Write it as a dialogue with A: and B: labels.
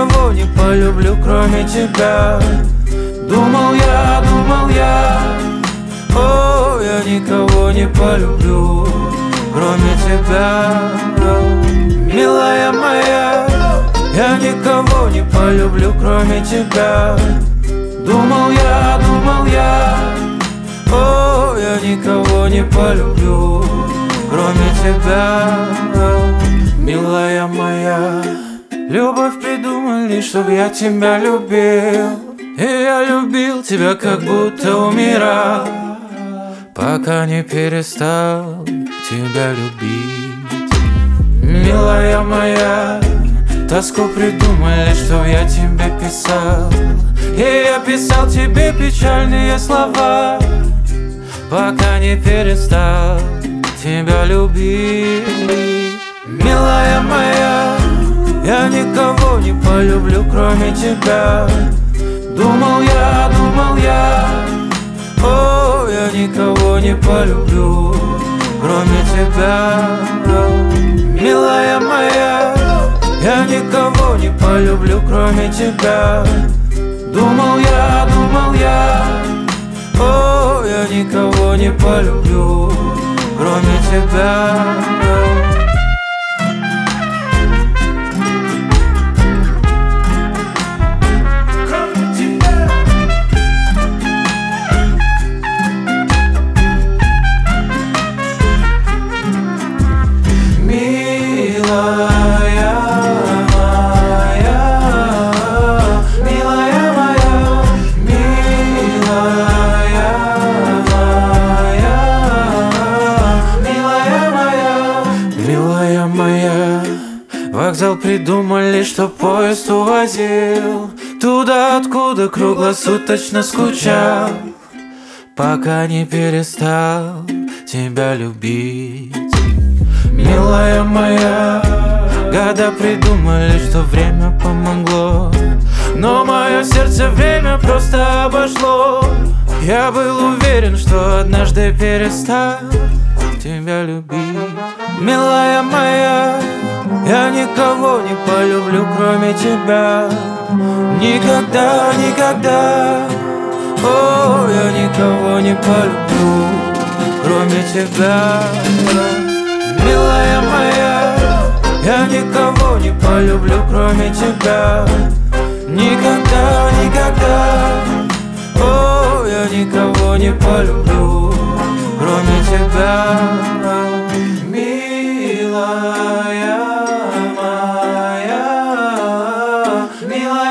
A: никого не полюблю, кроме тебя. Думал я, о, я никого не полюблю, кроме тебя. Милая моя, я никого не полюблю, кроме тебя. Думал я, о, я никого не полюблю, кроме тебя. Милая моя, любовь придумали, чтоб я тебя любил. И я любил тебя, как будто умирал, пока не перестал тебя любить. Милая моя, тоску придумали, чтоб я тебе писал. И я писал тебе печальные слова, пока не перестал тебя любить. Милая моя, я никого не полюблю, кроме тебя. Думал я, о, я никого не полюблю, кроме тебя. Милая моя, я никого не полюблю, кроме тебя. Думал я, о, я никого не полюблю, кроме тебя. Вокзал придумали, что поезд увозил туда, откуда круглосуточно скучал, пока не перестал тебя любить. Милая моя, года придумали, что время помогло, но мое сердце время просто обошло. Я был уверен, что однажды перестал тебя любить. Милая моя, я никого не полюблю, кроме тебя. Никогда, никогда, о, я никого не полюблю, кроме тебя. Милая моя, я никого не полюблю, кроме тебя. Никогда, никогда, о, я никого не полюблю, кроме тебя. Милая моя, милая.